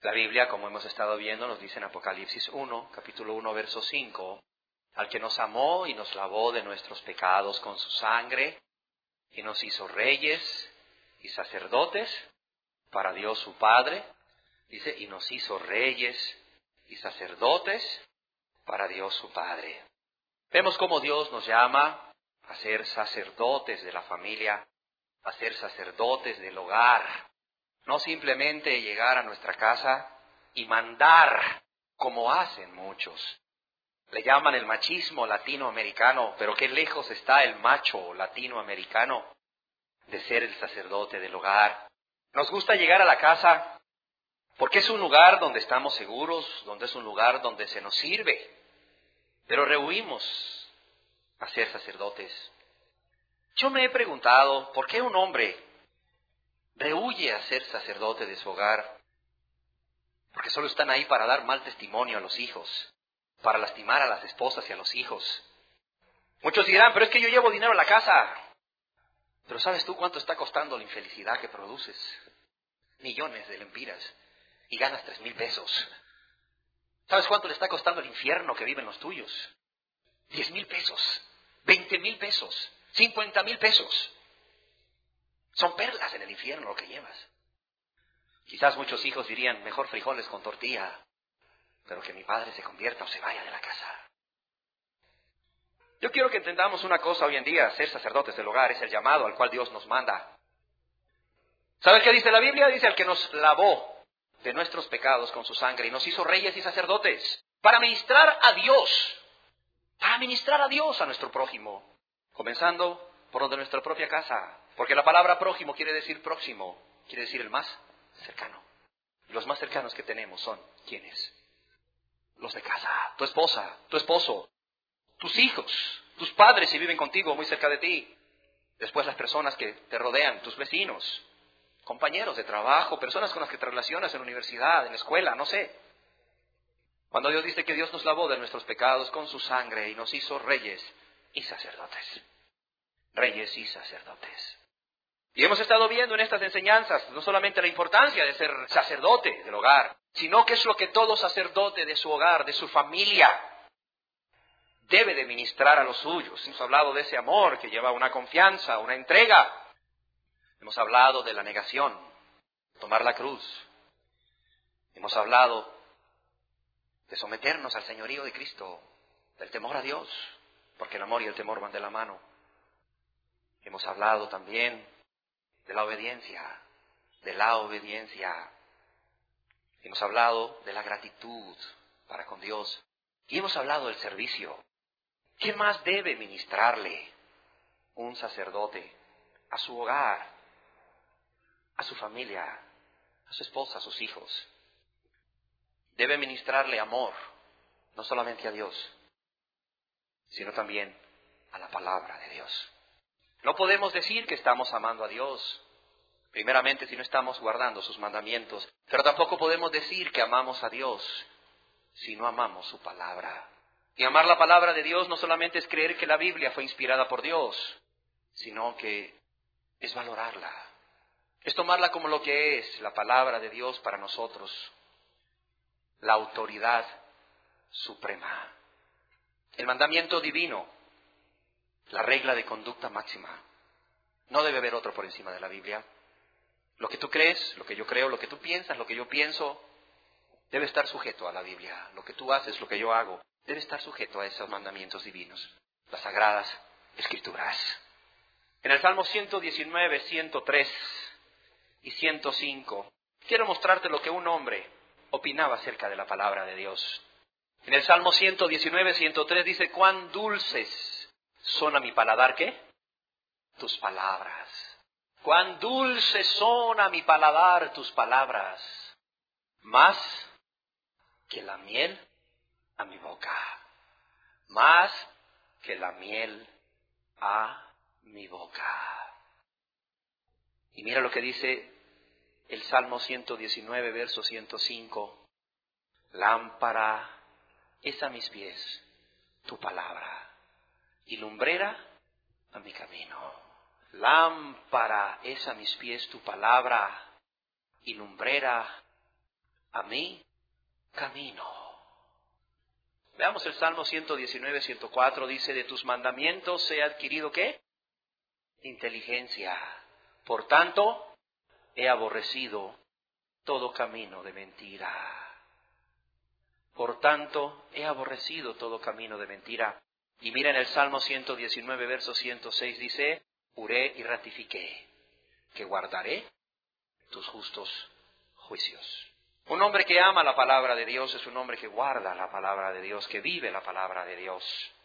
La Biblia, como hemos estado viendo, nos dice en Apocalipsis 1, capítulo 1, verso 5, al que nos amó y nos lavó de nuestros pecados con su sangre, y nos hizo reyes y sacerdotes para Dios su Padre, dice, y nos hizo reyes y sacerdotes para Dios su Padre. Vemos cómo Dios nos llama a ser sacerdotes de la familia, a ser sacerdotes del hogar. No simplemente llegar a nuestra casa y mandar, como hacen muchos. Le llaman el machismo latinoamericano, pero qué lejos está el macho latinoamericano de ser el sacerdote del hogar. Nos gusta llegar a la casa porque es un lugar donde estamos seguros, donde es un lugar donde se nos sirve, pero rehuimos a ser sacerdotes. Yo me he preguntado, ¿por qué un hombre rehuye a ser sacerdote de su hogar? Porque solo están ahí para dar mal testimonio a los hijos, para lastimar a las esposas y a los hijos. Muchos dirán, pero es que yo llevo dinero a la casa. Pero ¿sabes tú cuánto está costando la infelicidad que produces? Millones de lempiras y ganas 3,000 pesos. ¿Sabes cuánto le está costando el infierno que viven los tuyos? 10,000 pesos, 20,000 pesos, 50,000 pesos. Son perlas en el infierno lo que llevas. Quizás muchos hijos dirían, mejor frijoles con tortilla, pero que mi padre se convierta o se vaya de la casa. Yo quiero que entendamos una cosa hoy en día, ser sacerdotes del hogar es el llamado al cual Dios nos manda. ¿Sabes qué dice la Biblia? Dice, al que nos lavó de nuestros pecados con su sangre y nos hizo reyes y sacerdotes, para ministrar a Dios a nuestro prójimo, comenzando por los de nuestra propia casa, porque la palabra prójimo quiere decir próximo, quiere decir el más cercano. Los más cercanos que tenemos son, ¿quiénes? Los de casa, tu esposa, tu esposo, tus hijos, tus padres si viven contigo muy cerca de ti, después las personas que te rodean, tus vecinos, compañeros de trabajo, personas con las que te relacionas en la universidad, en la escuela, no sé. Cuando Dios dice que Dios nos lavó de nuestros pecados con su sangre y nos hizo reyes y sacerdotes. Reyes y sacerdotes. Y hemos estado viendo en estas enseñanzas no solamente la importancia de ser sacerdote del hogar, sino que es lo que todo sacerdote de su hogar, de su familia, debe de ministrar a los suyos. Hemos hablado de ese amor que lleva una confianza, una entrega. Hemos hablado de la negación, tomar la cruz. Hemos hablado de someternos al señorío de Cristo, del temor a Dios, porque el amor y el temor van de la mano. Hemos hablado también de la obediencia, Hemos hablado de la gratitud para con Dios. Y hemos hablado del servicio. ¿Qué más debe ministrarle un sacerdote a su hogar, a su familia, a su esposa, a sus hijos? Debe ministrarle amor, no solamente a Dios, sino también a la palabra de Dios. No podemos decir que estamos amando a Dios, primeramente si no estamos guardando sus mandamientos, pero tampoco podemos decir que amamos a Dios si no amamos su palabra. Y amar la palabra de Dios no solamente es creer que la Biblia fue inspirada por Dios, sino que es valorarla, es tomarla como lo que es la palabra de Dios para nosotros, la autoridad suprema, el mandamiento divino, la regla de conducta máxima. No debe haber otro por encima de la Biblia. Lo que tú crees, lo que yo creo, lo que tú piensas, lo que yo pienso, debe estar sujeto a la Biblia. Lo que tú haces, lo que yo hago, debe estar sujeto a esos mandamientos divinos, las sagradas Escrituras. En el Salmo 119, 103 y 105, quiero mostrarte lo que un hombre opinaba acerca de la palabra de Dios. En el Salmo 119, 103 dice, cuán dulces son a mi paladar, ¿qué? Tus palabras. Cuán dulces son a mi paladar tus palabras, más que la miel a mi boca. Más que la miel a mi boca. Y mira lo que dice el Salmo 119, verso 105. Lámpara es a mis pies tu palabra y lumbrera a mi camino. Lámpara es a mis pies tu palabra y lumbrera a mi camino. Veamos el Salmo 119, 104, dice, de tus mandamientos he adquirido, ¿qué? Inteligencia. Por tanto, he aborrecido todo camino de mentira. Por tanto, he aborrecido todo camino de mentira. Y mira en el Salmo 119, verso 106, dice, juré y ratifiqué que guardaré tus justos juicios. Un hombre que ama la palabra de Dios es un hombre que guarda la palabra de Dios, que vive la palabra de Dios.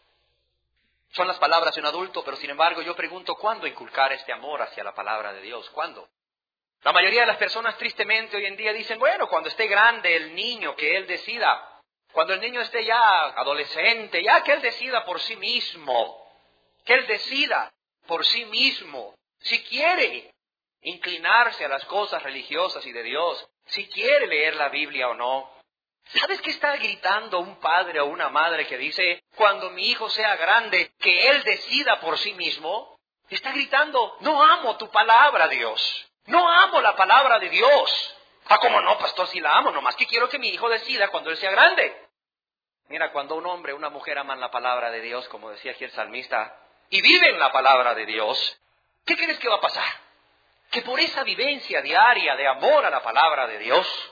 Son las palabras de un adulto, pero sin embargo yo pregunto, ¿cuándo inculcar este amor hacia la palabra de Dios? ¿Cuándo? La mayoría de las personas tristemente hoy en día dicen, bueno, cuando esté grande el niño, que él decida. Cuando el niño esté ya adolescente, ya que él decida por sí mismo. Que él decida por sí mismo. Si quiere inclinarse a las cosas religiosas y de Dios, si quiere leer la Biblia o no. ¿Sabes qué está gritando un padre o una madre que dice, cuando mi hijo sea grande, que él decida por sí mismo? Está gritando, no amo tu palabra, Dios. No amo la palabra de Dios. Ah, ¿cómo no, pastor? Si la amo, nomás que quiero que mi hijo decida cuando él sea grande. Mira, cuando un hombre o una mujer aman la palabra de Dios, como decía aquí el salmista, y viven la palabra de Dios, ¿qué crees que va a pasar? Que por esa vivencia diaria de amor a la palabra de Dios,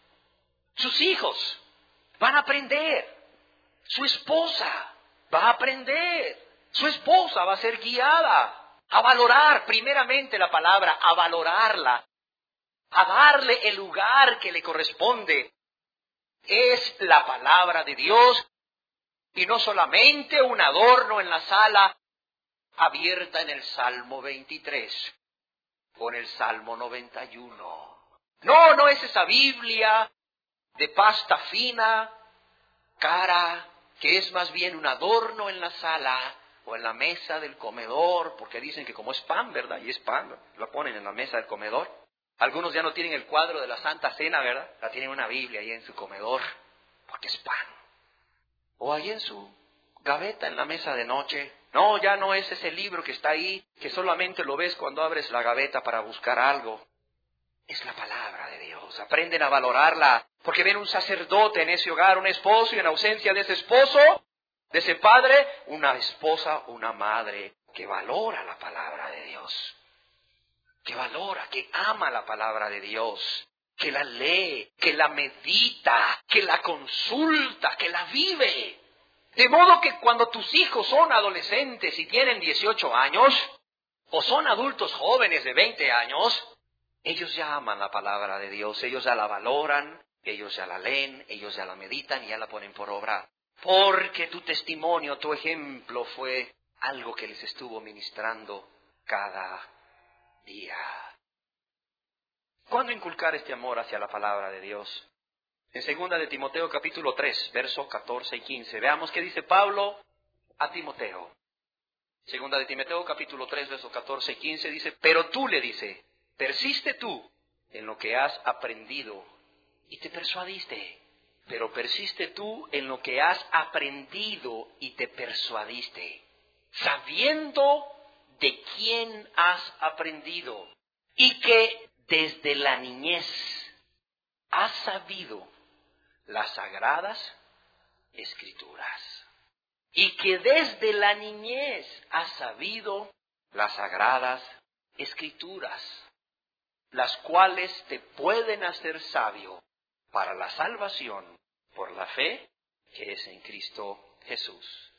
sus hijos van a aprender, su esposa va a aprender, su esposa va a ser guiada a valorar primeramente la palabra, a valorarla, a darle el lugar que le corresponde. Es la palabra de Dios y no solamente un adorno en la sala abierta en el Salmo 23 o en el Salmo 91. No es esa Biblia de pasta fina, cara, que es más bien un adorno en la sala o en la mesa del comedor, porque dicen que como es pan, ¿verdad? Y es pan, lo ponen en la mesa del comedor. Algunos ya no tienen el cuadro de la Santa Cena, ¿verdad? La tienen una Biblia ahí en su comedor, porque es pan. O ahí en su gaveta en la mesa de noche. No, ya no es ese libro que está ahí, que solamente lo ves cuando abres la gaveta para buscar algo. Es la palabra de Dios. Aprenden a valorarla, porque ven un sacerdote en ese hogar, un esposo, y en ausencia de ese esposo, de ese padre, una esposa, una madre que valora la palabra de Dios. Que valora, que ama la palabra de Dios, que la lee, que la medita, que la consulta, que la vive. De modo que cuando tus hijos son adolescentes y tienen 18 años, o son adultos jóvenes de 20 años, ellos ya aman la palabra de Dios, ellos ya la valoran, ellos ya la leen, ellos ya la meditan y ya la ponen por obra. Porque tu testimonio, tu ejemplo fue algo que les estuvo ministrando cada día. ¿Cuándo inculcar este amor hacia la palabra de Dios? En 2 de Timoteo capítulo 3, versos 14 y 15. Veamos qué dice Pablo a Timoteo. 2 de Timoteo capítulo 3, versos 14 y 15 dice, pero tú le dice, persiste tú en lo que has aprendido y te persuadiste. Pero persiste tú en lo que has aprendido y te persuadiste, sabiendo de quién has aprendido y que desde la niñez has sabido las sagradas Escrituras. Y que desde la niñez has sabido las sagradas Escrituras, las cuales te pueden hacer sabio para la salvación por la fe que es en Cristo Jesús.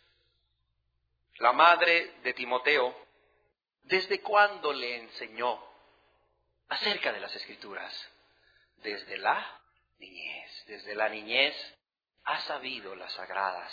La madre de Timoteo, ¿desde cuándo le enseñó acerca de las Escrituras? Desde la niñez. Desde la niñez ha sabido las sagradas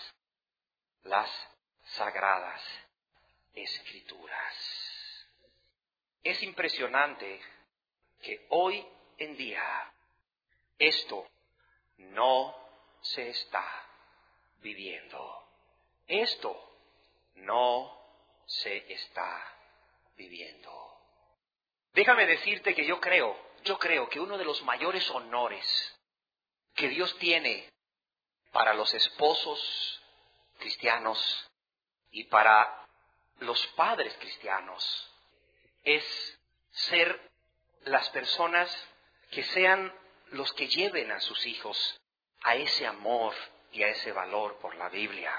Escrituras. Es impresionante que hoy en día esto no se está viviendo. Esto no se está viviendo. Déjame decirte que yo creo que uno de los mayores honores que Dios tiene para los esposos cristianos y para los padres cristianos es ser las personas que sean los que lleven a sus hijos a ese amor y a ese valor por la Biblia.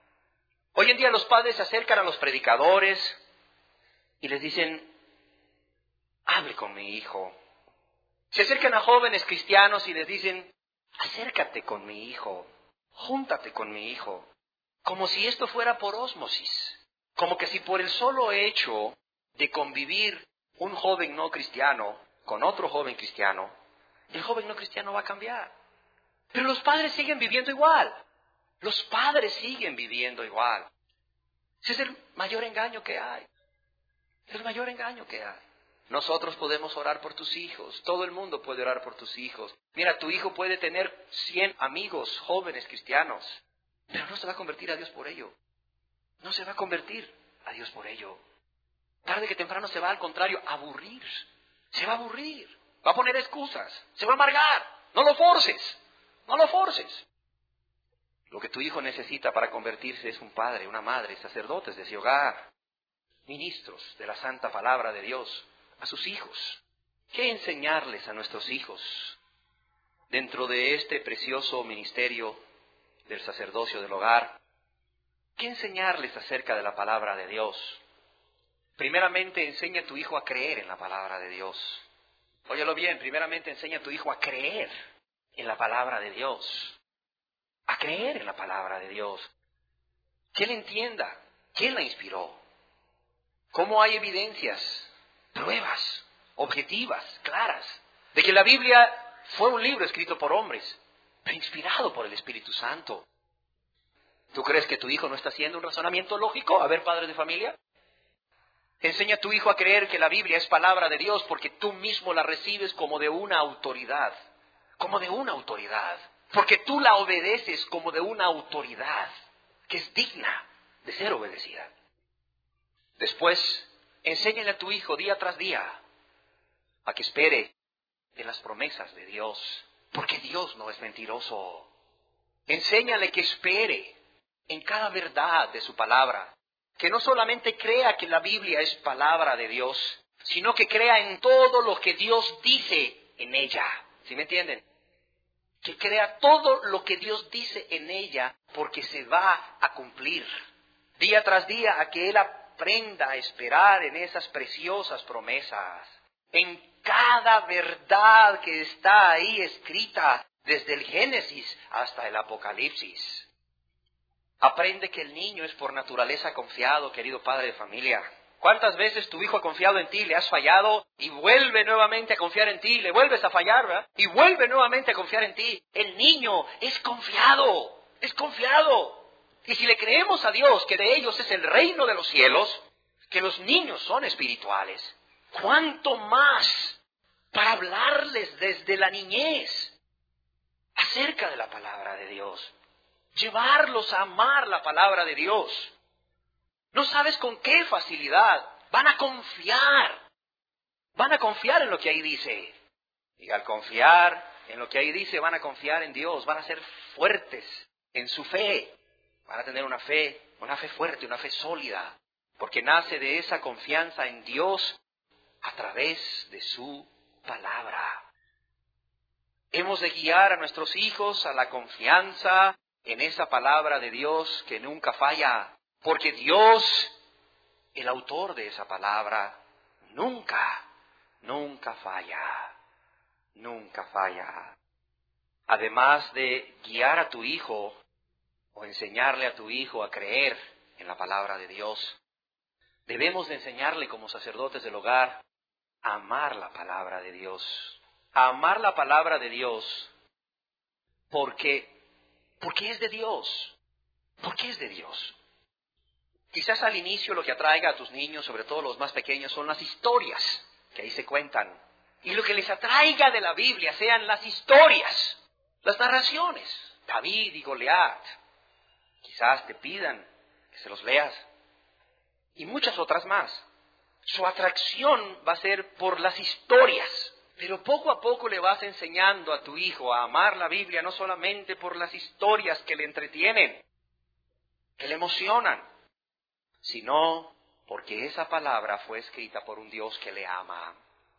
Hoy en día los padres se acercan a los predicadores y les dicen, hable con mi hijo. Se acercan a jóvenes cristianos y les dicen, acércate con mi hijo, júntate con mi hijo. Como si esto fuera por ósmosis. Como que si por el solo hecho de convivir un joven no cristiano con otro joven cristiano, el joven no cristiano va a cambiar. Pero los padres siguen viviendo igual. Los padres siguen viviendo igual. Ese es el mayor engaño que hay. Es el mayor engaño que hay. Nosotros podemos orar por tus hijos. Todo el mundo puede orar por tus hijos. Mira, tu hijo puede tener 100 amigos jóvenes cristianos, pero no se va a convertir a Dios por ello. No se va a convertir a Dios por ello. Tarde que temprano se va, al contrario, a aburrir. Se va a aburrir. Va a poner excusas. Se va a amargar. No lo forces. No lo forces. Lo que tu hijo necesita para convertirse es un padre, una madre, sacerdotes de ese hogar, ministros de la santa palabra de Dios a sus hijos. ¿Qué enseñarles a nuestros hijos dentro de este precioso ministerio del sacerdocio del hogar? ¿Qué enseñarles acerca de la palabra de Dios? Primeramente, enseña a tu hijo a creer en la palabra de Dios. Óyelo bien, primeramente enseña a tu hijo a creer en la palabra de Dios. A creer en la palabra de Dios. Que él entienda quién la inspiró. Cómo hay evidencias, pruebas, objetivas, claras, de que la Biblia fue un libro escrito por hombres, pero inspirado por el Espíritu Santo. ¿Tú crees que tu hijo no está haciendo un razonamiento lógico? A ver, padres de familia. Enseña a tu hijo a creer que la Biblia es palabra de Dios porque tú mismo la recibes como de una autoridad. Como de una autoridad. Porque tú la obedeces como de una autoridad que es digna de ser obedecida. Después, enséñale a tu hijo día tras día a que espere en las promesas de Dios. Porque Dios no es mentiroso. Enséñale que espere en cada verdad de su palabra. Que no solamente crea que la Biblia es palabra de Dios, sino que crea en todo lo que Dios dice en ella. ¿Sí me entienden? Que crea todo lo que Dios dice en ella porque se va a cumplir. Día tras día a que él aprenda a esperar en esas preciosas promesas. En cada verdad que está ahí escrita desde el Génesis hasta el Apocalipsis. Aprende que el niño es por naturaleza confiado, querido padre de familia. ¿Cuántas veces tu hijo ha confiado en ti, le has fallado y vuelve nuevamente a confiar en ti? Le vuelves a fallar, ¿verdad? Y vuelve nuevamente a confiar en ti. El niño es confiado, es confiado. Y si le creemos a Dios que de ellos es el reino de los cielos, que los niños son espirituales, ¿cuánto más para hablarles desde la niñez acerca de la palabra de Dios? Llevarlos a amar la palabra de Dios. No sabes con qué facilidad van a confiar. Van a confiar en lo que ahí dice. Y al confiar en lo que ahí dice, van a confiar en Dios. Van a ser fuertes en su fe. Van a tener una fe fuerte, una fe sólida. Porque nace de esa confianza en Dios a través de su palabra. Hemos de guiar a nuestros hijos a la confianza en esa palabra de Dios que nunca falla. Porque Dios, el autor de esa palabra, nunca falla. Nunca falla. Además de guiar a tu hijo o enseñarle a tu hijo a creer en la palabra de Dios, debemos de enseñarle como sacerdotes del hogar a amar la palabra de Dios. A amar la palabra de Dios porque es de Dios. Porque es de Dios. Quizás al inicio lo que atraiga a tus niños, sobre todo los más pequeños, son las historias que ahí se cuentan. Y lo que les atraiga de la Biblia sean las historias, las narraciones. David y Goliat. Quizás te pidan que se los leas. Y muchas otras más. Su atracción va a ser por las historias. Pero poco a poco le vas enseñando a tu hijo a amar la Biblia no solamente por las historias que le entretienen, que le emocionan, sino porque esa palabra fue escrita por un Dios que le ama.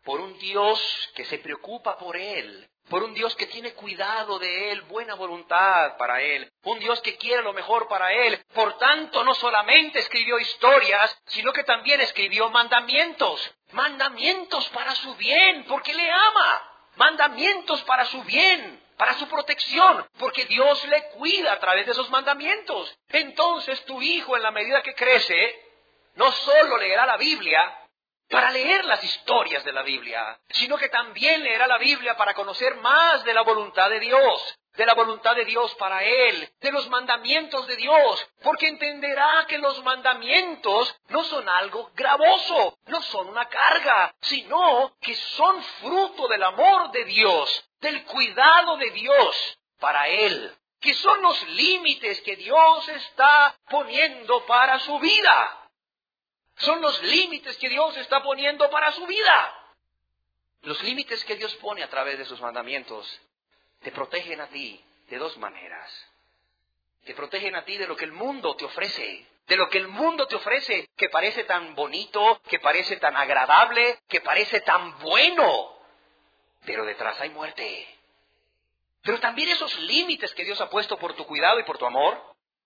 por un Dios que se preocupa por él, por un Dios que tiene cuidado de él, buena voluntad para él, un Dios que quiere lo mejor para él. Por tanto, no solamente escribió historias, sino que también escribió mandamientos. Mandamientos para su bien, porque le ama. Mandamientos para su bien, para su protección, porque Dios le cuida a través de esos mandamientos. Entonces tu hijo, en la medida que crece, no solo leerá la Biblia para leer las historias de la Biblia, sino que también leerá la Biblia para conocer más de la voluntad de Dios para él, de los mandamientos de Dios, porque entenderá que los mandamientos no son algo gravoso, no son una carga, sino que son fruto del amor de Dios, del cuidado de Dios para él, que son los límites que Dios está poniendo para su vida. Son los límites que Dios está poniendo para su vida. Los límites que Dios pone a través de sus mandamientos te protegen a ti de dos maneras. Te protegen a ti de lo que el mundo te ofrece. De lo que el mundo te ofrece, que parece tan bonito, que parece tan agradable, que parece tan bueno. Pero detrás hay muerte. Pero también esos límites que Dios ha puesto por tu cuidado y por tu amor,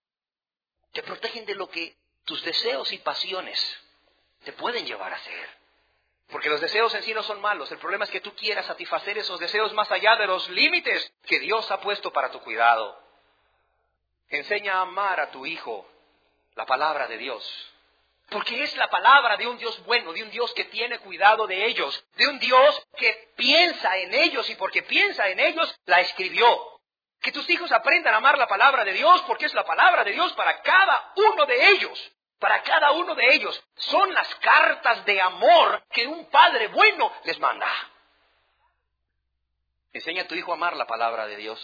te protegen de lo que tus deseos y pasiones te pueden llevar a hacer. Porque los deseos en sí no son malos. El problema es que tú quieras satisfacer esos deseos más allá de los límites que Dios ha puesto para tu cuidado. Enseña a amar a tu hijo la palabra de Dios. Porque es la palabra de un Dios bueno, de un Dios que tiene cuidado de ellos, de un Dios que piensa en ellos y porque piensa en ellos, la escribió. Que tus hijos aprendan a amar la palabra de Dios porque es la palabra de Dios para cada uno de ellos. Para cada uno de ellos. Son las cartas de amor que un padre bueno les manda. Enseña a tu hijo a amar la palabra de Dios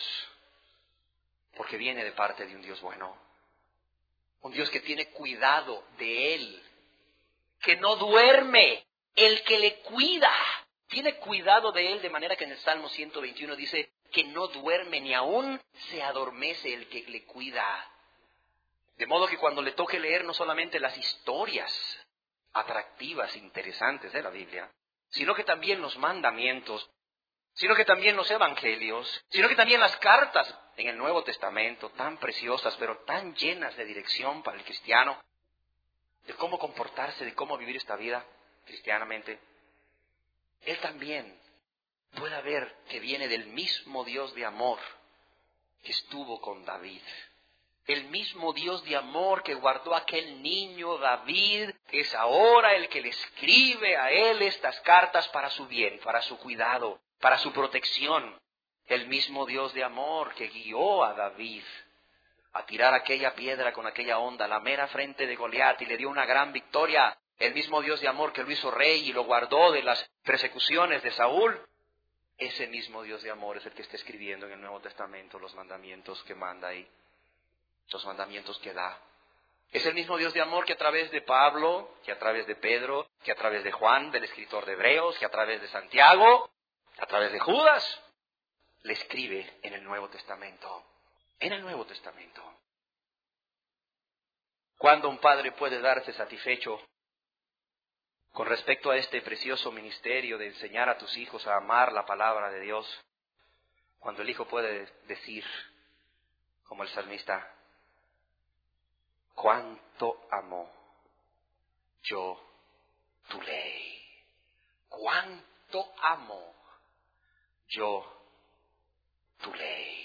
porque viene de parte de un Dios bueno. Un Dios que tiene cuidado de él, que no duerme, el que le cuida. Tiene cuidado de él de manera que en el Salmo 121 dice que no duerme ni aún se adormece el que le cuida. De modo que cuando le toque leer no solamente las historias atractivas, interesantes de la Biblia, sino que también los mandamientos, sino que también los evangelios, sino que también las cartas en el Nuevo Testamento, tan preciosas, pero tan llenas de dirección para el cristiano, de cómo comportarse, de cómo vivir esta vida cristianamente, él también pueda ver que viene del mismo Dios de amor que estuvo con David. El mismo Dios de amor que guardó a aquel niño David es ahora el que le escribe a él estas cartas para su bien, para su cuidado, para su protección. El mismo Dios de amor que guió a David a tirar aquella piedra con aquella onda a la mera frente de Goliat y le dio una gran victoria. El mismo Dios de amor que lo hizo rey y lo guardó de las persecuciones de Saúl. Ese mismo Dios de amor es el que está escribiendo en el Nuevo Testamento los mandamientos que manda ahí. Los mandamientos que da. Es el mismo Dios de amor que a través de Pablo, que a través de Pedro, que a través de Juan, del escritor de Hebreos, que a través de Santiago, a través de Judas, le escribe en el Nuevo Testamento. En el Nuevo Testamento. ¿Cuándo un padre puede darse satisfecho con respecto a este precioso ministerio de enseñar a tus hijos a amar la palabra de Dios? Cuando el hijo puede decir, como el salmista, cuánto amo yo tu ley. Cuánto amo yo tu ley.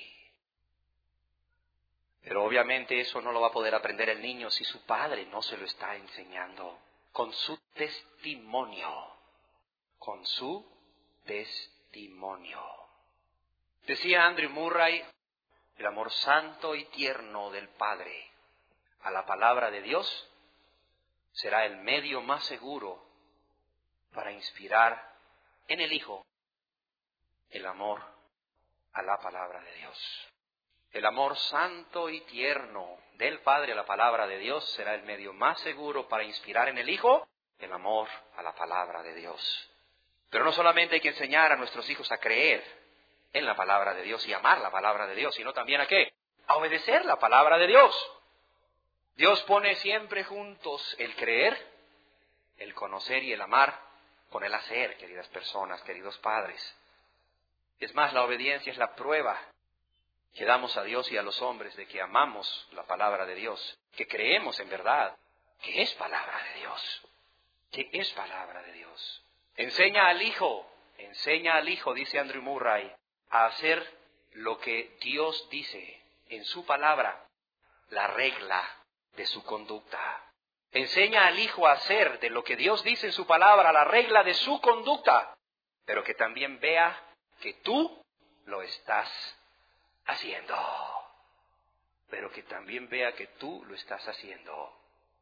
Pero obviamente eso no lo va a poder aprender el niño si su padre no se lo está enseñando. Con su testimonio. Con su testimonio. Decía Andrew Murray, el amor santo y tierno del Padre a la palabra de Dios será el medio más seguro para inspirar en el Hijo el amor a la palabra de Dios. El amor santo y tierno del Padre a la palabra de Dios será el medio más seguro para inspirar en el Hijo el amor a la palabra de Dios. Pero no solamente hay que enseñar a nuestros hijos a creer en la palabra de Dios y amar la palabra de Dios, sino también ¿a qué? A obedecer la palabra de Dios. Dios pone siempre juntos el creer, el conocer y el amar con el hacer, queridas personas, queridos padres. Es más, la obediencia es la prueba que damos a Dios y a los hombres de que amamos la palabra de Dios, que creemos en verdad que es palabra de Dios, que es palabra de Dios. Enseña al Hijo, dice Andrew Murray, a hacer lo que Dios dice en su palabra, la regla de su conducta. Enseña al Hijo a hacer de lo que Dios dice en su palabra la regla de su conducta, pero que también vea que tú lo estás haciendo. Pero que también vea que tú lo estás haciendo.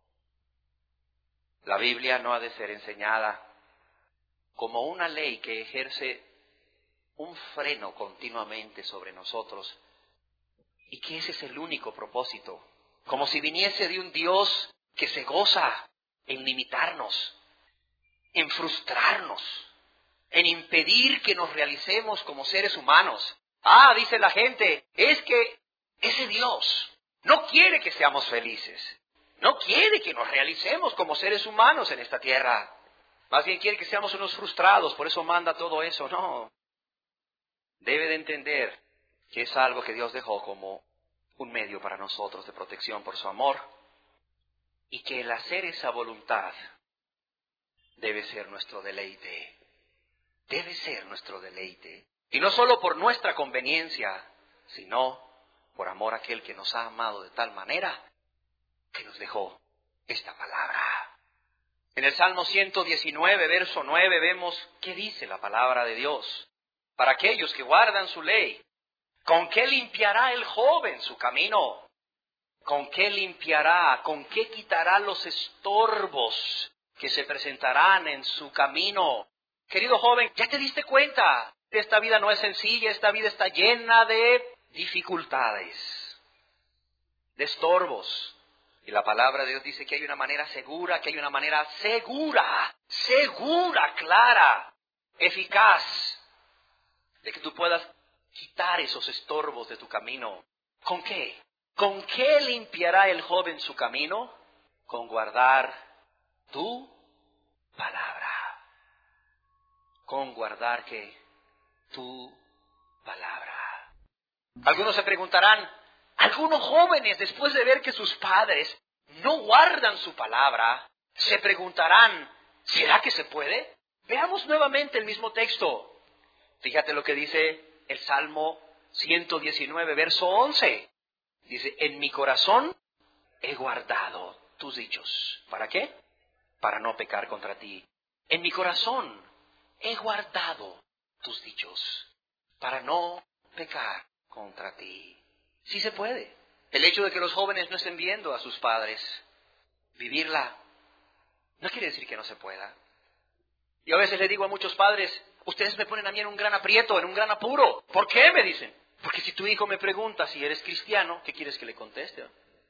La Biblia no ha de ser enseñada como una ley que ejerce un freno continuamente sobre nosotros y que ese es el único propósito, como si viniese de un Dios que se goza en limitarnos, en frustrarnos, en impedir que nos realicemos como seres humanos. Dice la gente, es que ese Dios no quiere que seamos felices, no quiere que nos realicemos como seres humanos en esta tierra. Más bien quiere que seamos unos frustrados, por eso manda todo eso. No. Debe de entender que es algo que Dios dejó como un medio para nosotros de protección por su amor y que el hacer esa voluntad debe ser nuestro deleite. Debe ser nuestro deleite. Y no solo por nuestra conveniencia, sino por amor a aquel que nos ha amado de tal manera que nos dejó esta palabra. En el Salmo 119, verso 9, vemos qué dice la palabra de Dios. Para aquellos que guardan su ley, ¿con qué limpiará el joven su camino? ¿Con qué limpiará? ¿Con qué quitará los estorbos que se presentarán en su camino? Querido joven, ¿ya te diste cuenta? Esta vida no es sencilla, esta vida está llena de dificultades, de estorbos. Y la palabra de Dios dice que hay una manera segura, clara, eficaz, de que tú puedas quitar esos estorbos de tu camino. ¿Con qué? ¿Con qué limpiará el joven su camino? Con guardar tu palabra. Con guardar ¿qué? Tu palabra. Algunos se preguntarán, algunos jóvenes, después de ver que sus padres no guardan su palabra, se preguntarán, ¿será que se puede? Veamos nuevamente el mismo texto. Fíjate lo que dice el Salmo 119, verso 11. Dice, en mi corazón he guardado tus dichos. ¿Para qué? Para no pecar contra ti. En mi corazón he guardado tus dichos, para no pecar contra ti. Sí se puede. El hecho de que los jóvenes no estén viendo a sus padres vivirla, no quiere decir que no se pueda. Y a veces le digo a muchos padres, ustedes me ponen a mí en un gran aprieto, en un gran apuro. ¿Por qué? Me dicen. Porque si tu hijo me pregunta si eres cristiano, ¿qué quieres que le conteste?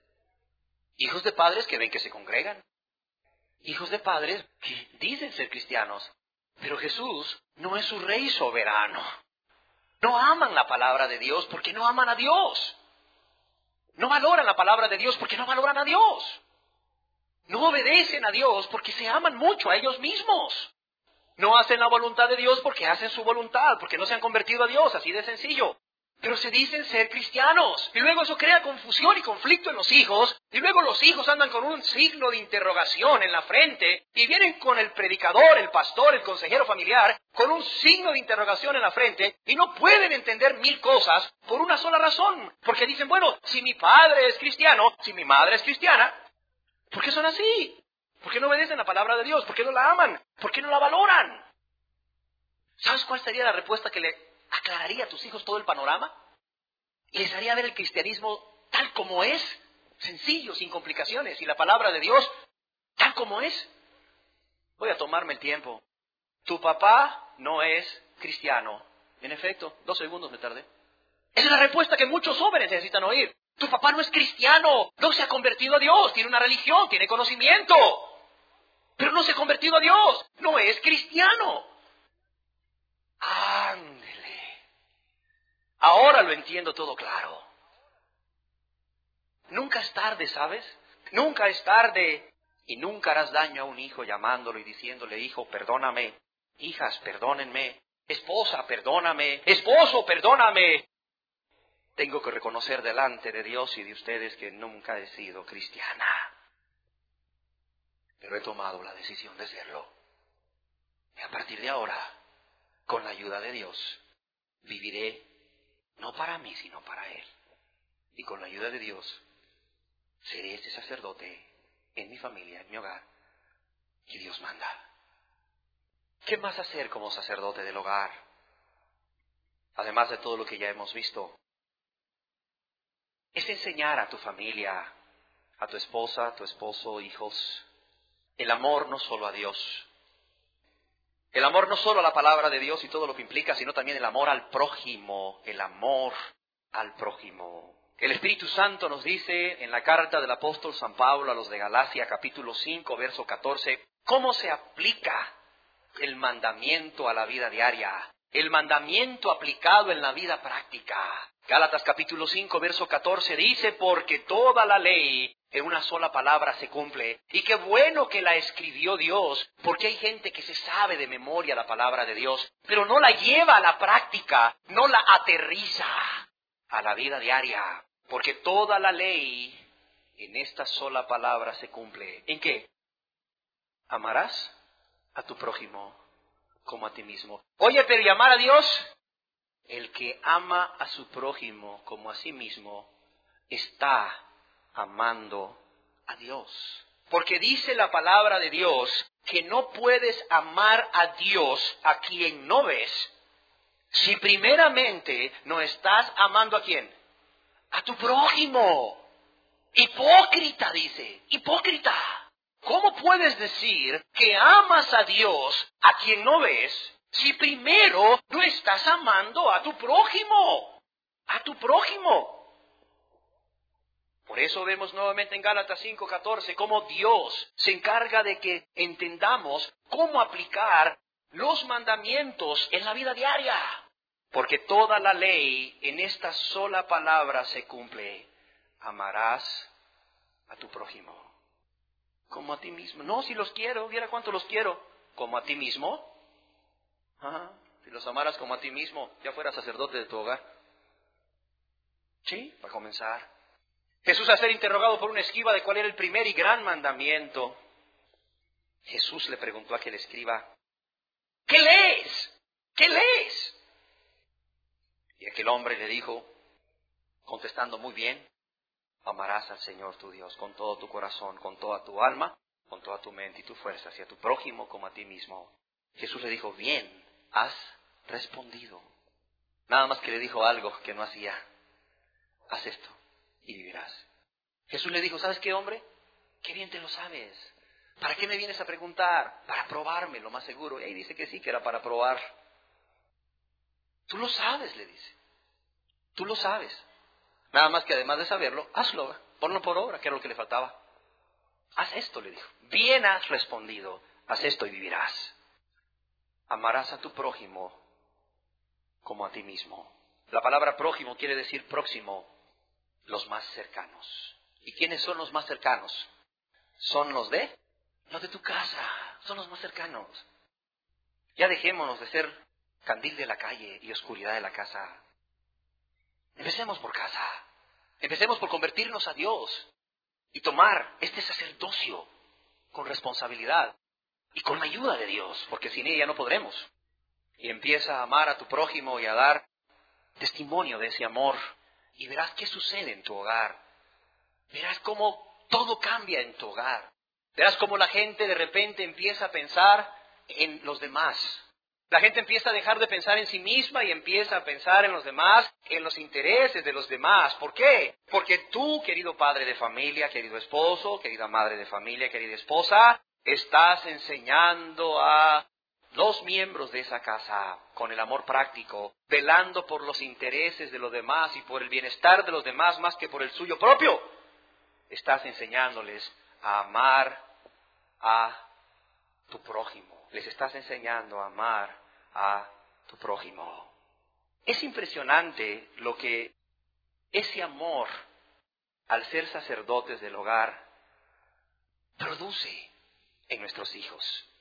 Hijos de padres que ven que se congregan. Hijos de padres que dicen ser cristianos. Pero Jesús no es su rey soberano. No aman la palabra de Dios porque no aman a Dios. No valoran la palabra de Dios porque no valoran a Dios. No obedecen a Dios porque se aman mucho a ellos mismos. No hacen la voluntad de Dios porque hacen su voluntad, porque no se han convertido a Dios, así de sencillo. Pero se dicen ser cristianos. Y luego eso crea confusión y conflicto en los hijos. Y luego los hijos andan con un signo de interrogación en la frente. Y vienen con el predicador, el pastor, el consejero familiar, con un signo de interrogación en la frente. Y no pueden entender mil cosas por una sola razón. Porque dicen, bueno, si mi padre es cristiano, si mi madre es cristiana, ¿por qué son así? ¿Por qué no obedecen la palabra de Dios? ¿Por qué no la aman? ¿Por qué no la valoran? ¿Sabes cuál sería la respuesta que le aclararía a tus hijos todo el panorama? Y les haría ver el cristianismo tal como es, sencillo, sin complicaciones, y la palabra de Dios tal como es. Voy a tomarme el tiempo. Tu papá no es cristiano. En efecto, 2 segundos me tardé. Esa es la respuesta que muchos jóvenes necesitan oír. Tu papá no es cristiano, no se ha convertido a Dios, tiene una religión, tiene conocimiento, pero no se ha convertido a Dios, no es cristiano. Ándele. Ahora lo entiendo todo claro. Nunca es tarde, ¿sabes? Nunca es tarde. Y nunca harás daño a un hijo llamándolo y diciéndole, hijo, perdóname. hijas, perdónenme, esposa, perdóname, esposo, perdóname. Tengo que reconocer delante de Dios y de ustedes que nunca he sido cristiana, pero he tomado la decisión de serlo. Y a partir de ahora, con la ayuda de Dios, viviré no para mí, sino para Él. Y con la ayuda de Dios, seré ese sacerdote en mi familia, en mi hogar, que Dios manda. ¿Qué más hacer como sacerdote del hogar? Además de todo lo que ya hemos visto, es enseñar a tu familia, a tu esposa, a tu esposo, hijos, el amor no solo a Dios. El amor no solo a la palabra de Dios y todo lo que implica, sino también el amor al prójimo, el amor al prójimo. El Espíritu Santo nos dice en la carta del apóstol San Pablo a los de Galacia, capítulo 5, verso 14, cómo se aplica el mandamiento a la vida diaria, el mandamiento aplicado en la vida práctica. Gálatas capítulo 5, verso 14 dice, porque toda la ley en una sola palabra se cumple. Y qué bueno que la escribió Dios, porque hay gente que se sabe de memoria la palabra de Dios, pero no la lleva a la práctica, no la aterriza a la vida diaria. Porque toda la ley en esta sola palabra se cumple. ¿En qué? Amarás a tu prójimo como a ti mismo. Oye, pero ¿y amar a Dios? El que ama a su prójimo como a sí mismo está amando a Dios. Porque dice la palabra de Dios que no puedes amar a Dios a quien no ves si primeramente no estás amando ¿a quién? A tu prójimo. Hipócrita, dice. Hipócrita. ¿Cómo puedes decir que amas a Dios a quien no ves si primero no estás amando a tu prójimo? A tu prójimo. Por eso vemos nuevamente en Gálatas 5:14 cómo Dios se encarga de que entendamos cómo aplicar los mandamientos en la vida diaria. Porque toda la ley en esta sola palabra se cumple. Amarás a tu prójimo como a ti mismo. No, si los quiero, viera cuánto los quiero. ¿Como a ti mismo? Ajá. Si los amaras como a ti mismo, ya fueras sacerdote de tu hogar. Sí, para comenzar. Jesús al ser interrogado por un escriba de cuál era el primer y gran mandamiento, Jesús le preguntó a aquel escriba, ¿qué lees? ¿Qué lees? Y aquel hombre le dijo, contestando muy bien, amarás al Señor tu Dios con todo tu corazón, con toda tu alma, con toda tu mente y tu fuerza, y a tu prójimo como a ti mismo. Jesús le dijo, bien, has respondido. Nada más que le dijo algo que no hacía. Haz esto y vivirás. Jesús le dijo, ¿sabes qué, hombre? Qué bien te lo sabes. ¿Para qué me vienes a preguntar? Para probarme, lo más seguro. Y ahí dice que sí, que era para probar. Tú lo sabes, le dice. Tú lo sabes. Nada más que además de saberlo, hazlo, ponlo por obra, que era lo que le faltaba. Haz esto, le dijo. Bien has respondido, haz esto y vivirás. Amarás a tu prójimo como a ti mismo. La palabra prójimo quiere decir próximo, los más cercanos. ¿Y quiénes son los más cercanos? Son los de tu casa, son los más cercanos. Ya dejémonos de ser candil de la calle y oscuridad de la casa. Empecemos por casa. Empecemos por convertirnos a Dios y tomar este sacerdocio con responsabilidad y con la ayuda de Dios, porque sin ella no podremos. Y empieza a amar a tu prójimo y a dar testimonio de ese amor y verás qué sucede en tu hogar. Verás cómo todo cambia en tu hogar. Verás cómo la gente de repente empieza a pensar en los demás. La gente empieza a dejar de pensar en sí misma y empieza a pensar en los demás, en los intereses de los demás. ¿Por qué? Porque tú, querido padre de familia, querido esposo, querida madre de familia, querida esposa, estás enseñando a los miembros de esa casa con el amor práctico, velando por los intereses de los demás y por el bienestar de los demás más que por el suyo propio. Estás enseñándoles a amar a tu prójimo. Les estás enseñando a amar a tu prójimo. Es impresionante lo que ese amor, al ser sacerdotes del hogar, produce en nuestros hijos.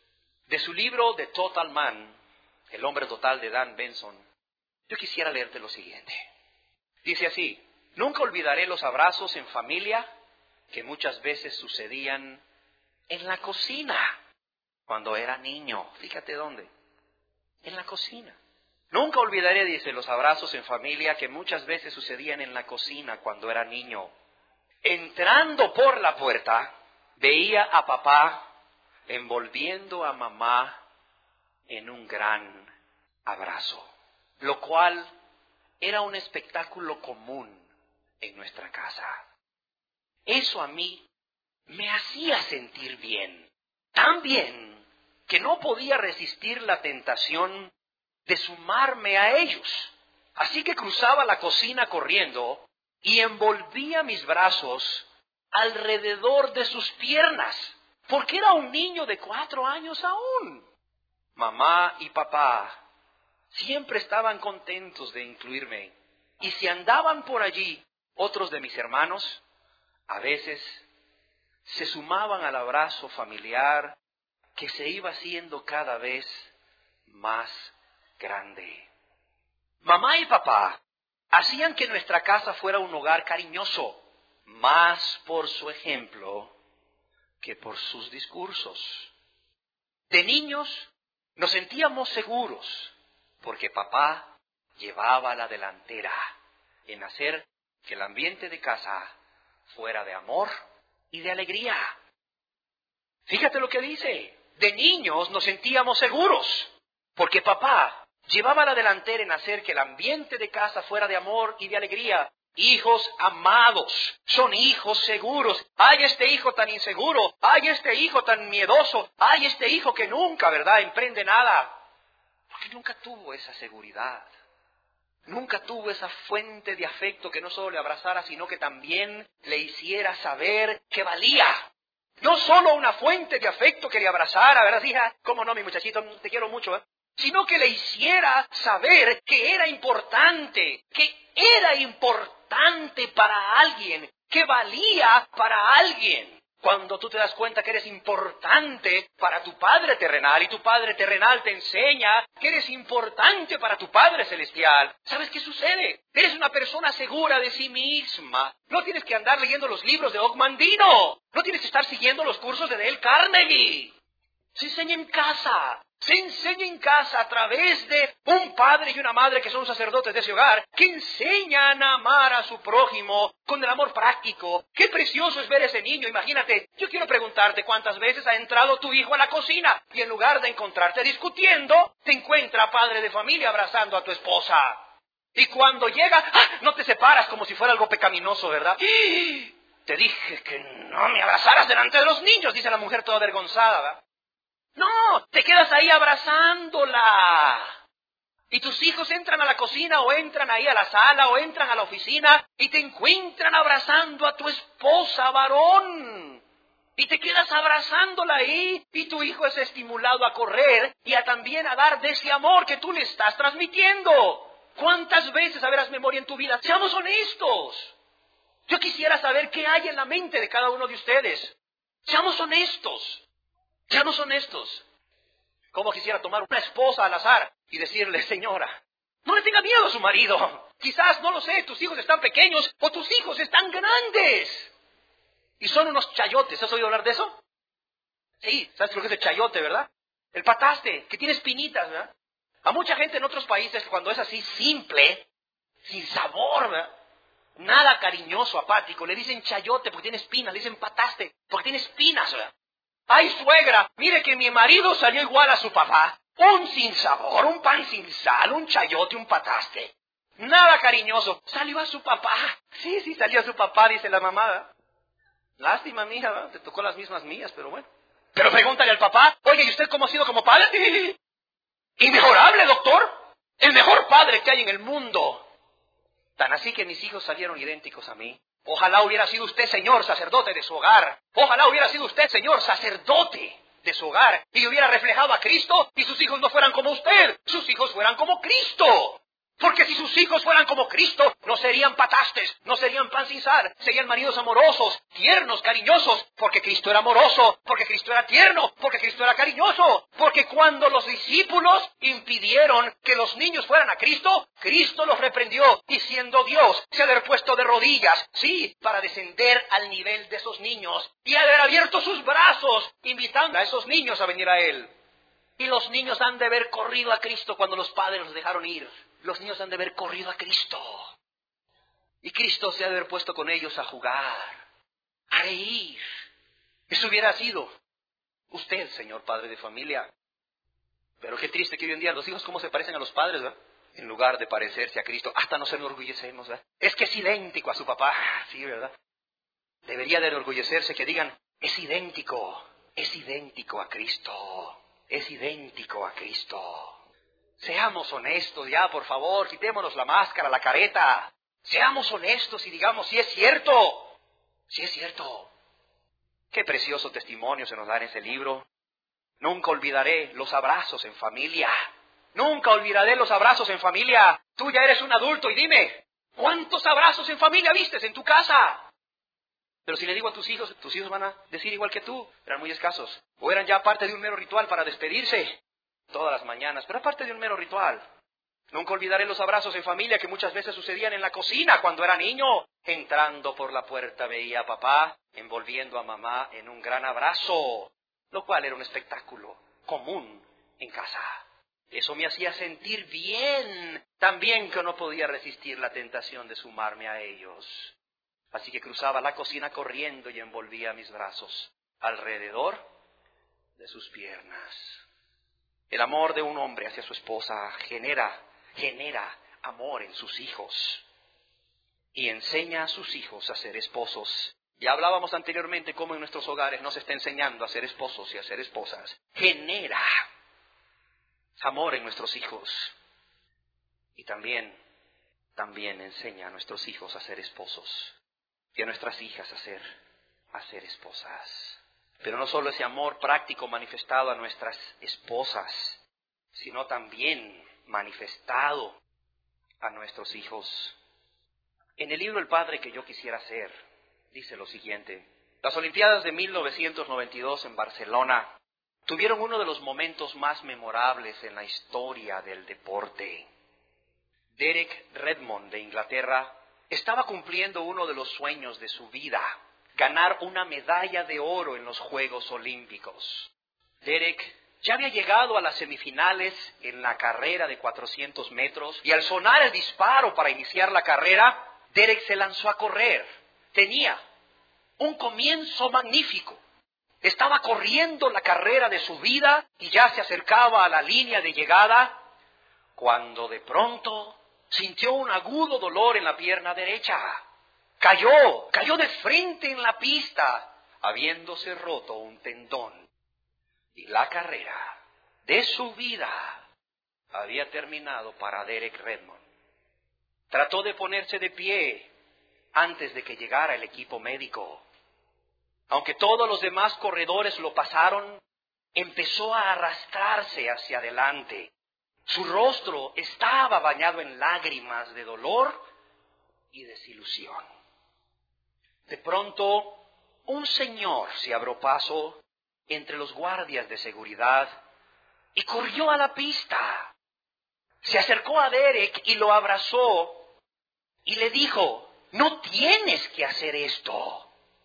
De su libro The Total Man, El hombre total de Dan Benson, yo quisiera leerte lo siguiente. Dice así: nunca olvidaré los abrazos en familia que muchas veces sucedían en la cocina cuando era niño. Fíjate dónde. En la cocina. Nunca olvidaré, dice, los abrazos en familia que muchas veces sucedían en la cocina cuando era niño. Entrando por la puerta, veía a papá envolviendo a mamá en un gran abrazo, lo cual era un espectáculo común en nuestra casa. Eso a mí me hacía sentir bien, tan bien que no podía resistir la tentación de sumarme a ellos. Así que cruzaba la cocina corriendo y envolvía mis brazos alrededor de sus piernas, porque era un niño de 4 años aún. Mamá y papá siempre estaban contentos de incluirme, y si andaban por allí otros de mis hermanos, a veces se sumaban al abrazo familiar que se iba haciendo cada vez más grande. Mamá y papá hacían que nuestra casa fuera un hogar cariñoso, más por su ejemplo que por sus discursos. De niños nos sentíamos seguros porque papá llevaba la delantera en hacer que el ambiente de casa fuera de amor y de alegría. Fíjate lo que dice. De niños nos sentíamos seguros porque papá llevaba la delantera en hacer que el ambiente de casa fuera de amor y de alegría. Hijos amados, son hijos seguros. ¡Ay, este hijo tan inseguro! ¡Ay, este hijo tan miedoso! ¡Ay, este hijo que nunca, verdad, emprende nada! Porque nunca tuvo esa seguridad. Nunca tuvo esa fuente de afecto que no solo le abrazara, sino que también le hiciera saber que valía. No solo una fuente de afecto que le abrazara, ¿verdad, hija? ¿Cómo no, mi muchachito? Te quiero mucho, ¿eh? Sino que le hiciera saber que era importante para alguien, que valía para alguien. Cuando tú te das cuenta que eres importante para tu Padre terrenal y tu Padre terrenal te enseña que eres importante para tu Padre celestial, ¿sabes qué sucede? Eres una persona segura de sí misma. No tienes que andar leyendo los libros de Og Mandino. No tienes que estar siguiendo los cursos de Dale Carnegie. Se enseña en casa. Se enseña en casa a través de un padre y una madre que son sacerdotes de ese hogar, que enseñan a amar a su prójimo con el amor práctico. Qué precioso es ver a ese niño. Imagínate, yo quiero preguntarte cuántas veces ha entrado tu hijo a la cocina y en lugar de encontrarte discutiendo, te encuentra padre de familia abrazando a tu esposa. Y cuando llega, no te separas como si fuera algo pecaminoso, ¿verdad? Te dije que no me abrazaras delante de los niños, dice la mujer toda avergonzada, ¿verdad? No, te quedas ahí abrazándola. Y tus hijos entran a la cocina o entran ahí a la sala o entran a la oficina y te encuentran abrazando a tu esposa, varón. Y te quedas abrazándola ahí y tu hijo es estimulado a correr y también a dar de ese amor que tú le estás transmitiendo. ¿Cuántas veces habrás memoria en tu vida? Seamos honestos. Yo quisiera saber qué hay en la mente de cada uno de ustedes. Seamos honestos. Seamos honestos. Como quisiera tomar una esposa al azar y decirle, señora, no le tenga miedo a su marido. Quizás, no lo sé, tus hijos están pequeños o tus hijos están grandes. Y son unos chayotes. ¿Has oído hablar de eso? Sí, ¿sabes lo que es el chayote, verdad? El pataste, que tiene espinitas, ¿verdad? A mucha gente en otros países, cuando es así simple, sin sabor, ¿verdad? Nada cariñoso, apático, le dicen chayote porque tiene espinas, le dicen pataste porque tiene espinas, ¿verdad? ¡Ay, suegra! Mire que mi marido salió igual a su papá. Un sin sabor, un pan sin sal, un chayote, un pataste. Nada cariñoso. Salió a su papá. Sí, salió a su papá, dice la mamá. Lástima, mija, ¿verdad? Te tocó las mismas mías, pero bueno. Pero pregúntale al papá, oye, ¿y usted cómo ha sido como padre? Inmejorable, doctor. El mejor padre que hay en el mundo. Tan así que mis hijos salieron idénticos a mí. Ojalá hubiera sido usted, señor, sacerdote de su hogar. Ojalá hubiera sido usted, señor, sacerdote de su hogar. Y hubiera reflejado a Cristo y sus hijos no fueran como usted. Sus hijos fueran como Cristo. Porque si sus hijos fueran como Cristo, no serían patastes, no serían pan sin sal, serían maridos amorosos, tiernos, cariñosos, porque Cristo era amoroso, porque Cristo era tierno, porque Cristo era cariñoso. Porque cuando los discípulos impidieron que los niños fueran a Cristo, Cristo los reprendió, y siendo Dios, se haber puesto de rodillas, sí, para descender al nivel de esos niños, y haber abierto sus brazos, invitando a esos niños a venir a Él. Y los niños han de haber corrido a Cristo cuando los padres los dejaron ir. Los niños han de haber corrido a Cristo. Y Cristo se ha de haber puesto con ellos a jugar, a reír. Eso hubiera sido usted, señor padre de familia. Pero qué triste que hoy en día los hijos cómo se parecen a los padres, ¿verdad? En lugar de parecerse a Cristo, hasta nos enorgullecemos, ¿verdad? Es que es idéntico a su papá. Sí, ¿verdad? Debería de enorgullecerse que digan, es idéntico a Cristo. Es idéntico a Cristo. Seamos honestos ya, por favor, quitémonos la máscara, la careta. Seamos honestos y digamos, sí es cierto. Sí es cierto. Qué precioso testimonio se nos da en ese libro. Nunca olvidaré los abrazos en familia. Nunca olvidaré los abrazos en familia. Tú ya eres un adulto y dime, ¿cuántos abrazos en familia vistes en tu casa? Pero si le digo a tus hijos van a decir igual que tú. Eran muy escasos. O eran ya parte de un mero ritual para despedirse todas las mañanas, pero aparte de un mero ritual. Nunca olvidaré los abrazos en familia que muchas veces sucedían en la cocina cuando era niño. Entrando por la puerta veía a papá envolviendo a mamá en un gran abrazo, lo cual era un espectáculo común en casa. Eso me hacía sentir bien, también que no podía resistir la tentación de sumarme a ellos. Así que cruzaba la cocina corriendo y envolvía mis brazos alrededor de sus piernas. El amor de un hombre hacia su esposa genera amor en sus hijos y enseña a sus hijos a ser esposos. Ya hablábamos anteriormente cómo en nuestros hogares nos está enseñando a ser esposos y a ser esposas. Genera amor en nuestros hijos y también enseña a nuestros hijos a ser esposos y a nuestras hijas a ser esposas. Pero no solo ese amor práctico manifestado a nuestras esposas, sino también manifestado a nuestros hijos. En el libro El Padre que yo quisiera ser, dice lo siguiente: las Olimpiadas de 1992 en Barcelona tuvieron uno de los momentos más memorables en la historia del deporte. Derek Redmond de Inglaterra estaba cumpliendo uno de los sueños de su vida: ganar una medalla de oro en los Juegos Olímpicos. Derek ya había llegado a las semifinales en la carrera de 400 metros y al sonar el disparo para iniciar la carrera, Derek se lanzó a correr. Tenía un comienzo magnífico. Estaba corriendo la carrera de su vida y ya se acercaba a la línea de llegada cuando de pronto sintió un agudo dolor en la pierna derecha. Cayó de frente en la pista, habiéndose roto un tendón. Y la carrera de su vida había terminado para Derek Redmond. Trató de ponerse de pie antes de que llegara el equipo médico. Aunque todos los demás corredores lo pasaron, empezó a arrastrarse hacia adelante. Su rostro estaba bañado en lágrimas de dolor y desilusión. De pronto, un señor se abrió paso entre los guardias de seguridad y corrió a la pista. Se acercó a Derek y lo abrazó y le dijo: no tienes que hacer esto.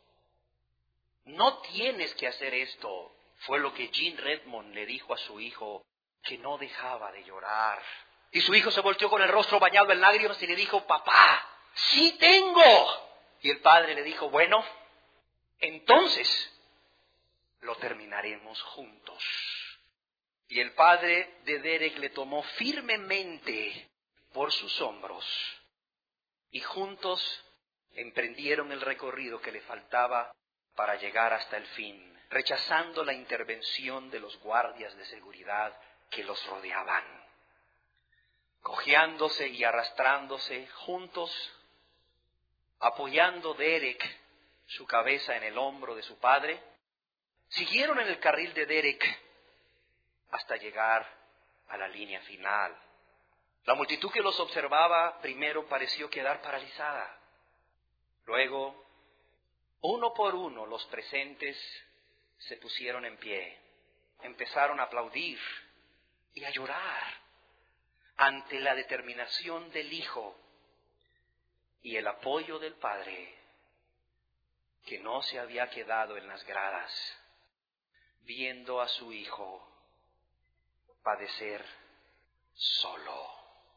No tienes que hacer esto. Fue lo que Gene Redmond le dijo a su hijo, que no dejaba de llorar. Y su hijo se volteó con el rostro bañado en lágrimas y le dijo: papá, sí tengo. Y el padre le dijo: bueno, entonces lo terminaremos juntos. Y el padre de Derek le tomó firmemente por sus hombros y juntos emprendieron el recorrido que le faltaba para llegar hasta el fin, rechazando la intervención de los guardias de seguridad que los rodeaban. Cojeándose y arrastrándose juntos, apoyando Derek su cabeza en el hombro de su padre, siguieron en el carril de Derek hasta llegar a la línea final. La multitud que los observaba primero pareció quedar paralizada. Luego, uno por uno, los presentes se pusieron en pie, empezaron a aplaudir y a llorar ante la determinación del Hijo y el apoyo del Padre, que no se había quedado en las gradas, viendo a su Hijo padecer solo.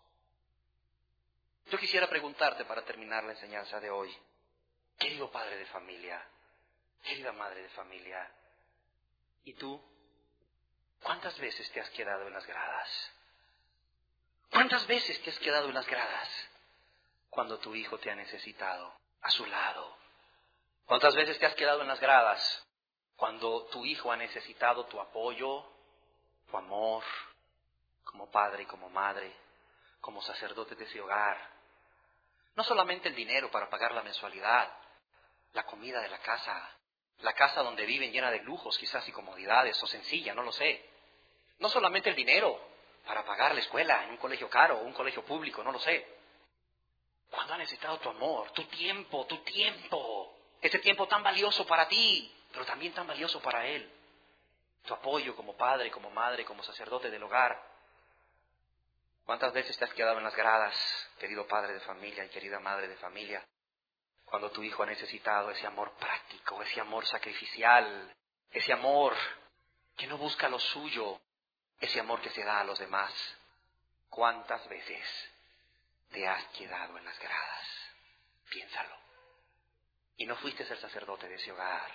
Yo quisiera preguntarte para terminar la enseñanza de hoy, querido padre de familia, querida madre de familia, ¿y tú? ¿Cuántas veces te has quedado en las gradas? ¿Cuántas veces te has quedado en las gradas cuando tu hijo te ha necesitado a su lado? ¿Cuántas veces te has quedado en las gradas cuando tu hijo ha necesitado tu apoyo, tu amor, como padre y como madre, como sacerdote de ese hogar? No solamente el dinero para pagar la mensualidad, la comida de la casa donde viven llena de lujos quizás y comodidades, o sencilla, no lo sé. No solamente el dinero para pagar la escuela en un colegio caro o un colegio público, no lo sé. Cuando ha necesitado tu amor, tu tiempo, ese tiempo tan valioso para ti, pero también tan valioso para él. Tu apoyo como padre, como madre, como sacerdote del hogar. ¿Cuántas veces te has quedado en las gradas, querido padre de familia y querida madre de familia, cuando tu hijo ha necesitado ese amor práctico, ese amor sacrificial, ese amor que no busca lo suyo, ese amor que se da a los demás? ¿Cuántas veces te has quedado en las gradas? Piénsalo. Y no fuiste el sacerdote de ese hogar.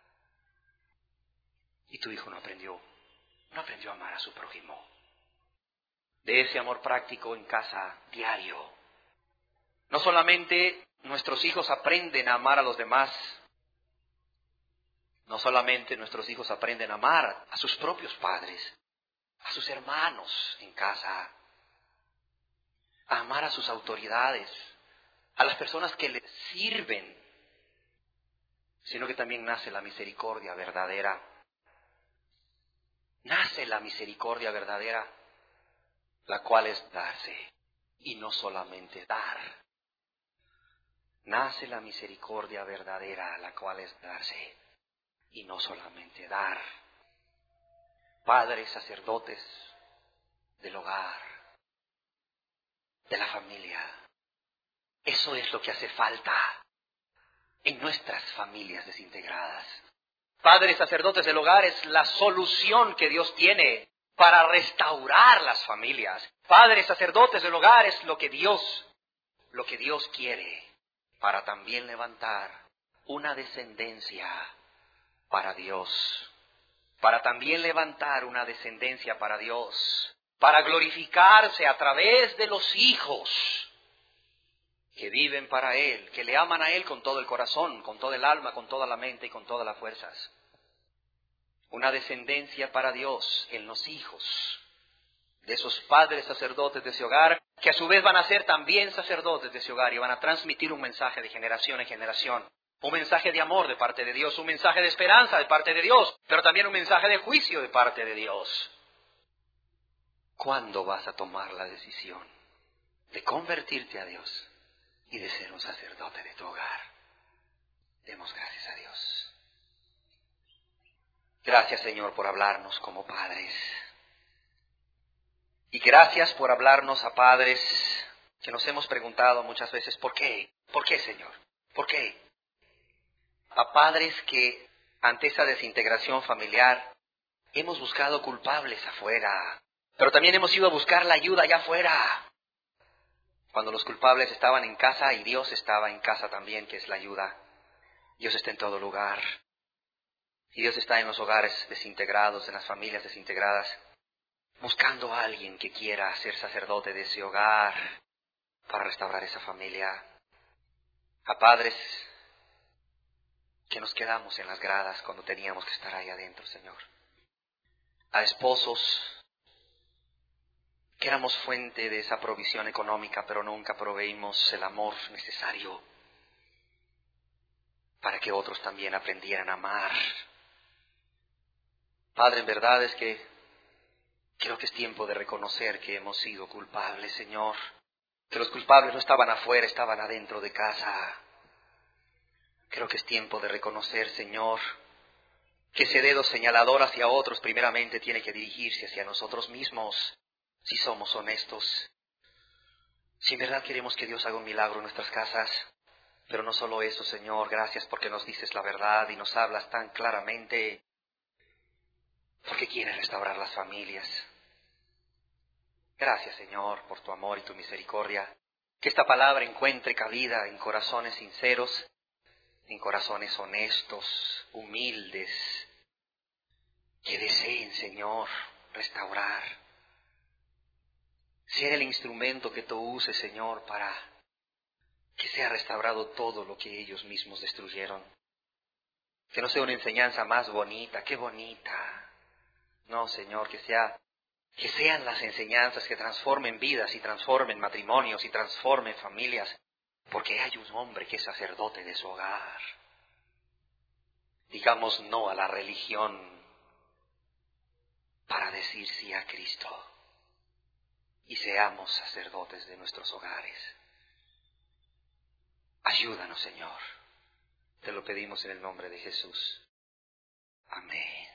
Y tu hijo no aprendió a amar a su prójimo. De ese amor práctico en casa, diario. No solamente nuestros hijos aprenden a amar a los demás, no solamente nuestros hijos aprenden a amar a sus propios padres, a sus hermanos en casa, a amar a sus autoridades, a las personas que les sirven, sino que también nace la misericordia verdadera. Nace la misericordia verdadera, la cual es darse y no solamente dar. Nace la misericordia verdadera, la cual es darse y no solamente dar. Padres, sacerdotes del hogar, de la familia, eso es lo que hace falta en nuestras familias desintegradas. Padres, sacerdotes del hogar es la solución que Dios tiene para restaurar las familias. Padres, sacerdotes del hogar es lo que Dios quiere para también levantar una descendencia para Dios. Para también levantar una descendencia para Dios. Para glorificarse a través de los hijos que viven para Él, que le aman a Él con todo el corazón, con todo el alma, con toda la mente y con todas las fuerzas. Una descendencia para Dios en los hijos de esos padres sacerdotes de ese hogar, que a su vez van a ser también sacerdotes de ese hogar y van a transmitir un mensaje de generación en generación. Un mensaje de amor de parte de Dios, un mensaje de esperanza de parte de Dios, pero también un mensaje de juicio de parte de Dios. ¿Cuándo vas a tomar la decisión de convertirte a Dios y de ser un sacerdote de tu hogar? Demos gracias a Dios. Gracias, Señor, por hablarnos como padres. Y gracias por hablarnos a padres que nos hemos preguntado muchas veces, ¿por qué? ¿Por qué, Señor? ¿Por qué? A padres que ante esa desintegración familiar hemos buscado culpables afuera, pero también hemos ido a buscar la ayuda allá afuera. Cuando los culpables estaban en casa y Dios estaba en casa también, que es la ayuda. Dios está en todo lugar. Y Dios está en los hogares desintegrados, en las familias desintegradas, buscando a alguien que quiera ser sacerdote de ese hogar para restaurar esa familia. A padres que nos quedamos en las gradas cuando teníamos que estar ahí adentro, Señor. A esposos que éramos fuente de esa provisión económica, pero nunca proveímos el amor necesario para que otros también aprendieran a amar. Padre, en verdad es que Creo que es tiempo de reconocer que hemos sido culpables, Señor. Que los culpables no estaban afuera, estaban adentro de casa. Creo que es tiempo de reconocer, Señor, que ese dedo señalador hacia otros primeramente tiene que dirigirse hacia nosotros mismos, si somos honestos. Si en verdad queremos que Dios haga un milagro en nuestras casas, pero no solo eso, Señor, gracias porque nos dices la verdad y nos hablas tan claramente, porque quieres restaurar las familias. Gracias, Señor, por tu amor y tu misericordia. Que esta palabra encuentre cabida en corazones sinceros, en corazones honestos, humildes, que deseen, Señor, restaurar. Ser el instrumento que tú uses, Señor, para que sea restaurado todo lo que ellos mismos destruyeron. Que no sea una enseñanza más bonita, qué bonita. No, Señor, que sean las enseñanzas que transformen vidas y transformen matrimonios y transformen familias, porque hay un hombre que es sacerdote de su hogar. Digamos no a la religión para decir sí a Cristo y seamos sacerdotes de nuestros hogares. Ayúdanos, Señor. Te lo pedimos en el nombre de Jesús. Amén.